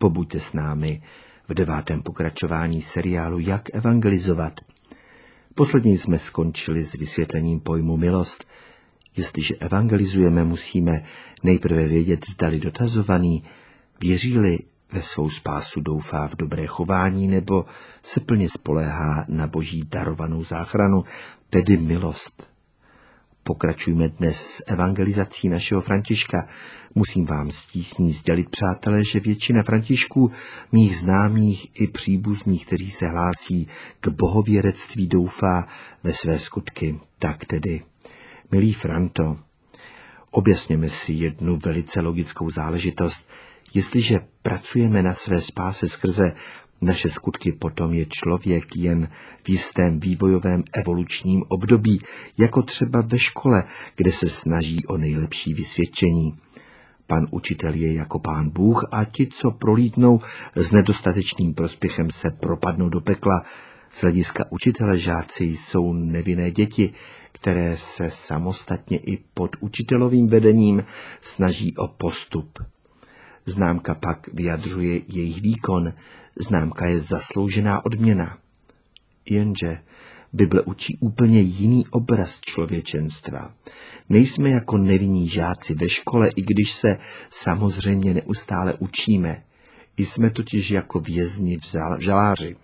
Pobuďte s námi v 9. pokračování seriálu Jak evangelizovat. Posledně jsme skončili s vysvětlením pojmu milost. Jestliže evangelizujeme, musíme nejprve vědět, zdali dotazovaný věří-li ve svou spásu doufá v dobré chování nebo se plně spoléhá na Boží darovanou záchranu, tedy milost. Pokračujme dnes s evangelizací našeho Františka. Musím vám s tísní sdělit, přátelé, že většina Františků, mých známých i příbuzných, kteří se hlásí k bohověrectví, doufá ve své skutky. Tak tedy, milý Franto, objasněme si jednu velice logickou záležitost. Jestliže pracujeme na své spáse skrze naše skutky, potom je člověk jen v jistém vývojovém evolučním období, jako třeba ve škole, kde se snaží o nejlepší vysvědčení. Pan učitel je jako Pán Bůh a ti, co prolítnou s nedostatečným prospěchem, se propadnou do pekla. Z hlediska učitele žáci jsou nevinné děti, které se samostatně i pod učitelovým vedením snaží o postup. Známka pak vyjadřuje jejich výkon, známka je zasloužená odměna. Jenže Bible učí úplně jiný obraz člověčenstva. Nejsme jako nevinní žáci ve škole, i když se samozřejmě neustále učíme. Jsme totiž jako vězni v žaláři.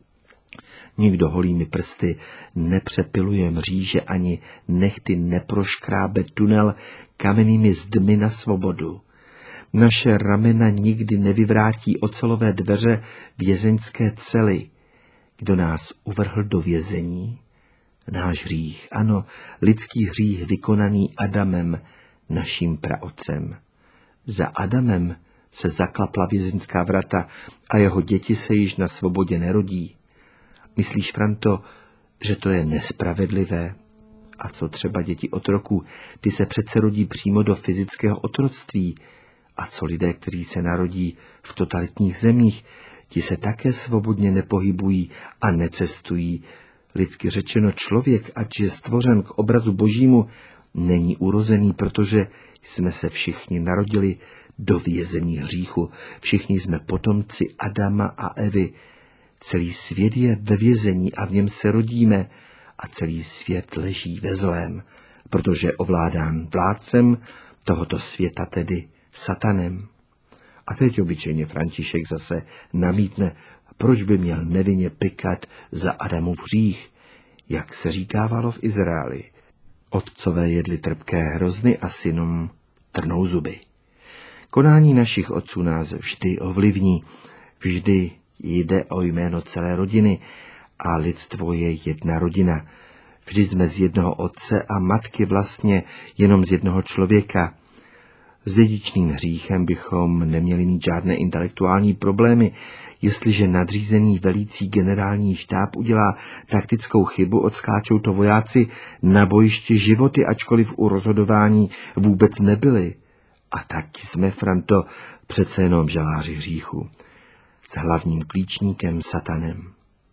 Nikdo holými prsty nepřepiluje mříže ani nehty neproškrábe tunel kamennými zdmi na svobodu. Naše ramena nikdy nevyvrátí ocelové dveře vězeňské cely. Kdo nás uvrhl do vězení? Náš hřích, ano, lidský hřích vykonaný Adamem, naším praotcem. Za Adamem se zaklapla vězeňská vrata a jeho děti se již na svobodě nerodí. Myslíš, Franto, že to je nespravedlivé? A co třeba děti otroků? Ty se přece rodí přímo do fyzického otroctví. A co lidé, kteří se narodí v totalitních zemích? Ti se také svobodně nepohybují a necestují. Lidsky řečeno, člověk, ač je stvořen k obrazu Božímu, není urozený, protože jsme se všichni narodili do vězení hříchu. Všichni jsme potomci Adama a Evy. Celý svět je ve vězení a v něm se rodíme a celý svět leží ve zlém, protože je ovládán vládcem tohoto světa, tedy Satanem. A teď obyčejně František zase namítne, proč by měl nevinně pykat za Adamův hřích, jak se říkávalo v Izraeli. Otcové jedli trpké hrozny a synům trnou zuby. Konání našich otců nás vždy ovlivní, vždy jde o jméno celé rodiny a lidstvo je jedna rodina. Vždy jsme z jednoho otce a matky, vlastně jenom z jednoho člověka. S dědičným hříchem bychom neměli mít žádné intelektuální problémy. Jestliže nadřízený velící generální štáb udělá taktickou chybu, odskáčou to vojáci na bojišti životy, ačkoliv u rozhodování vůbec nebyli. A tak jsme, Franto, přece jenom žaláři hříchu. S hlavním klíčníkem Satanem.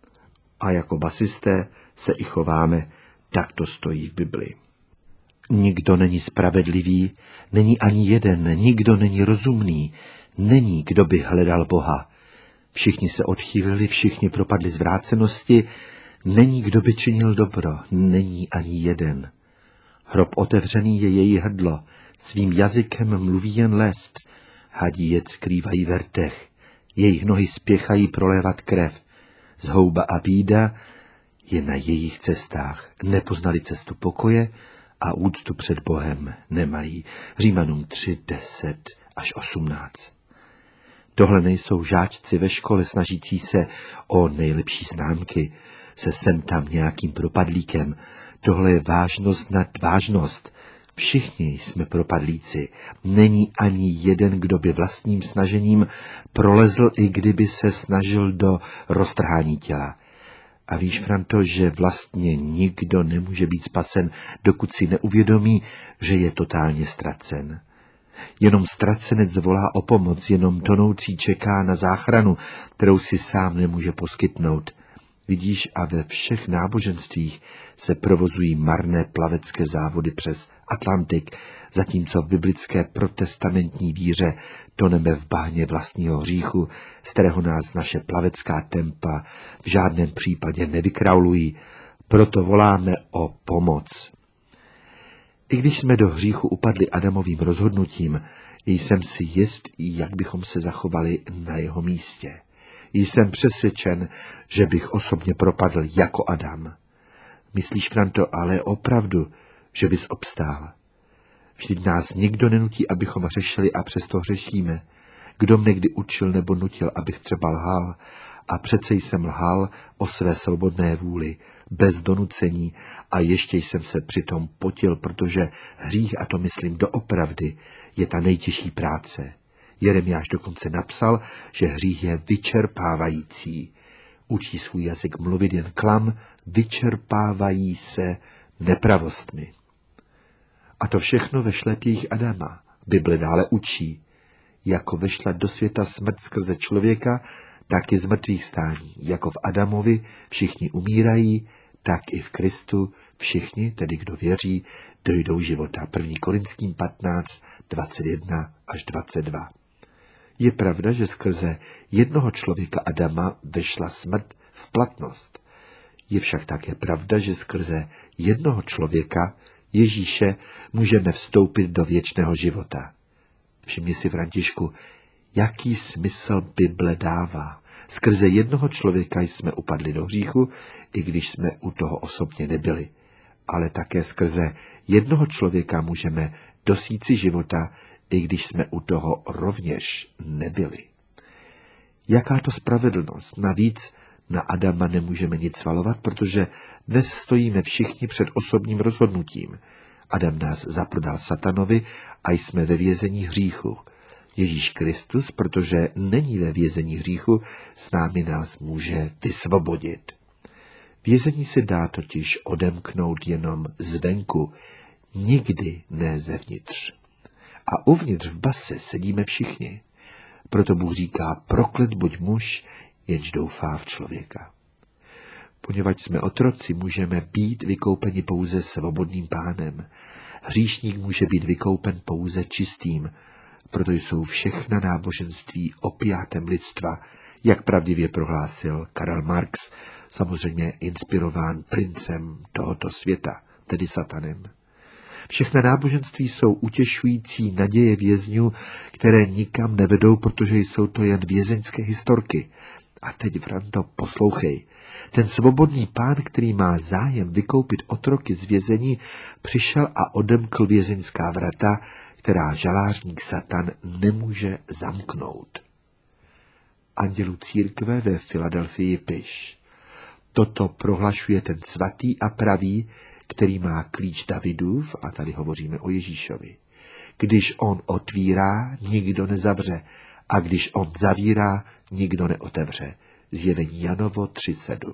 A jako basisté se i chováme, tak to stojí v Bibli. Nikdo není spravedlivý, není ani jeden, nikdo není rozumný, není, kdo by hledal Boha. Všichni se odchýlili, všichni propadli zvrácenosti, není, kdo by činil dobro, není ani jeden. Hrob otevřený je její hrdlo, svým jazykem mluví jen lest, hadí jed skrývají v rtech, jejich nohy spěchají prolévat krev, zhouba a bída je na jejich cestách, nepoznali cestu pokoje a úctu před Bohem nemají. Římanům 3:10-18. Tohle nejsou žáčci ve škole snažící se o nejlepší známky, se sem tam nějakým propadlíkem. Tohle je vážnost nad vážnost. Všichni jsme propadlíci. Není ani jeden, kdo by vlastním snažením prolezl, i kdyby se snažil do roztrhání těla. A víš, Franto, že vlastně nikdo nemůže být spasen, dokud si neuvědomí, že je totálně ztracen. Jenom ztracenec volá o pomoc, jenom tonoucí čeká na záchranu, kterou si sám nemůže poskytnout. Vidíš, a ve všech náboženstvích se provozují marné plavecké závody přes Atlantik, zatímco v biblické protestamentní víře toneme v bahně vlastního hříchu, z kterého nás naše plavecká tempa v žádném případě nevykraulují, proto voláme o pomoc. I když jsme do hříchu upadli Adamovým rozhodnutím, jsem si jist, jak bychom se zachovali na jeho místě. Jsem přesvědčen, že bych osobně propadl jako Adam. Myslíš, Franto, ale opravdu, že bys obstál? Vždyť nás nikdo nenutí, abychom řešili a přesto hřešíme. Kdo mne kdy učil nebo nutil, abych třeba lhal? A přece jsem lhal o své svobodné vůli, bez donucení a ještě jsem se přitom potil, protože hřích, a to myslím doopravdy, je ta nejtěžší práce. Jeremiáš dokonce napsal, že hřích je vyčerpávající. Učí svůj jazyk mluvit jen klam, vyčerpávají se nepravostmi. A to všechno ve šlépějích Adama. Bible dále učí, jako vešla do světa smrt skrze člověka, tak i z mrtvých stání. Jako v Adamovi všichni umírají, tak i v Kristu všichni, tedy kdo věří, dojdou života. 1. Korinským 15, 21 až 22. Je pravda, že skrze jednoho člověka Adama vešla smrt v platnost. Je však také pravda, že skrze jednoho člověka Ježíše můžeme vstoupit do věčného života. Všimni si, Františku, jaký smysl Bible dává. Skrze jednoho člověka jsme upadli do hříchu, i když jsme u toho osobně nebyli. Ale také skrze jednoho člověka můžeme dosít si života, i když jsme u toho rovněž nebyli. Jaká to spravedlnost? Navíc na Adama nemůžeme nic svalovat, protože dnes stojíme všichni před osobním rozhodnutím. Adam nás zaprodal satanovi a jsme ve vězení hříchu. Ježíš Kristus, protože není ve vězení hříchu, s námi nás může vysvobodit. Vězení se dá totiž odemknout jenom zvenku, nikdy ne zevnitř. A uvnitř v base sedíme všichni. Proto Bůh říká, proklet buď muž, jenž doufá v člověka. Poněvadž jsme otroci, můžeme být vykoupeni pouze svobodným Pánem. Hříšník může být vykoupen pouze čistým, proto jsou všechna náboženství opiátem lidstva, jak pravdivě prohlásil Karl Marx, samozřejmě inspirován princem tohoto světa, tedy satanem. Všechna náboženství jsou utěšující naděje vězňů, které nikam nevedou, protože jsou to jen vězeňské historky. A teď, Frando, poslouchej. Ten svobodný Pán, který má zájem vykoupit otroky z vězení, přišel a odemkl vězeňská vrata, která žalářník Satan nemůže zamknout. Andělu církve ve Filadelfii piš. Toto prohlašuje ten svatý a pravý, který má klíč Davidův, a tady hovoříme o Ježíšovi. Když on otvírá, nikdo nezavře, a když on zavírá, nikdo neotevře. Zjevení Janovo 3:7.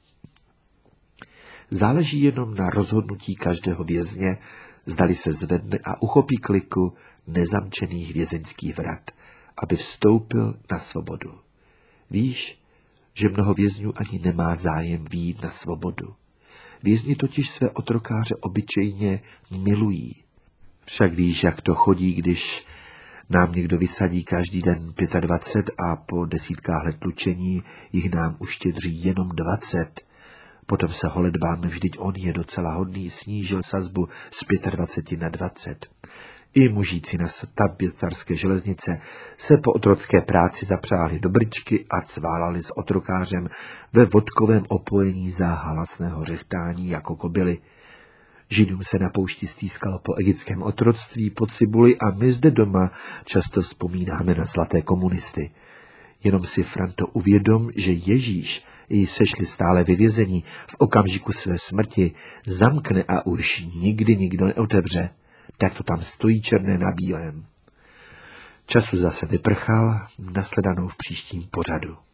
Záleží jenom na rozhodnutí každého vězně, zdali se zvedne a uchopí kliku nezamčených vězeňských vrat, aby vstoupil na svobodu. Víš, že mnoho vězňů ani nemá zájem vyjít na svobodu. Vězni totiž své otrokáře obyčejně milují. Však víš, jak to chodí, když nám někdo vysadí každý den 25 a po desítkách let tlučení jich nám uštědří jenom 20. Potom se holedbáme, vždyť on je docela hodný, snížil sazbu z 25 na 20. I mužíci na stavbě carské železnice se po otrocké práci zapřáhli do brčky a cválali s otrokářem ve vodkovém opojení za halasného řechtání jako kobily. Židům se na poušti stýskalo po egyptském otroctví, po cibuli a my zde doma často vzpomínáme na zlaté komunisty. Jenom si, Franto, uvědom, že Ježíš, i sešli stále ve vězení, v okamžiku své smrti zamkne a už nikdy nikdo neotevře. Tak to tam stojí černé na bílém. Času zase vyprchal, nasledanou v příštím pořadu.